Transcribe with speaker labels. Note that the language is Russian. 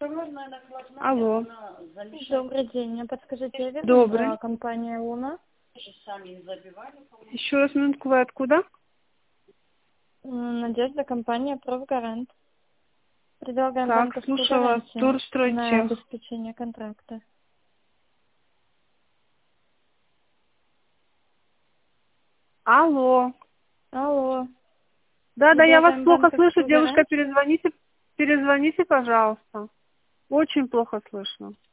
Speaker 1: Алло.
Speaker 2: Добрый день. Мне подскажите, я вижу,
Speaker 1: Добрый.
Speaker 2: компания «Луна».
Speaker 1: Еще раз минутку, вы откуда?
Speaker 2: Надежда, компания «Профгарант». Предлагаем
Speaker 1: Так,
Speaker 2: банковскую
Speaker 1: слушаю вас.
Speaker 2: гарантию на
Speaker 1: Турстройтех.
Speaker 2: обеспечение контракта.
Speaker 1: Алло.
Speaker 2: Алло.
Speaker 1: Да, я вас
Speaker 2: Предлагаем
Speaker 1: плохо слышу,
Speaker 2: банковскую
Speaker 1: девушка,
Speaker 2: гарантию.
Speaker 1: перезвоните, пожалуйста. Очень плохо слышно.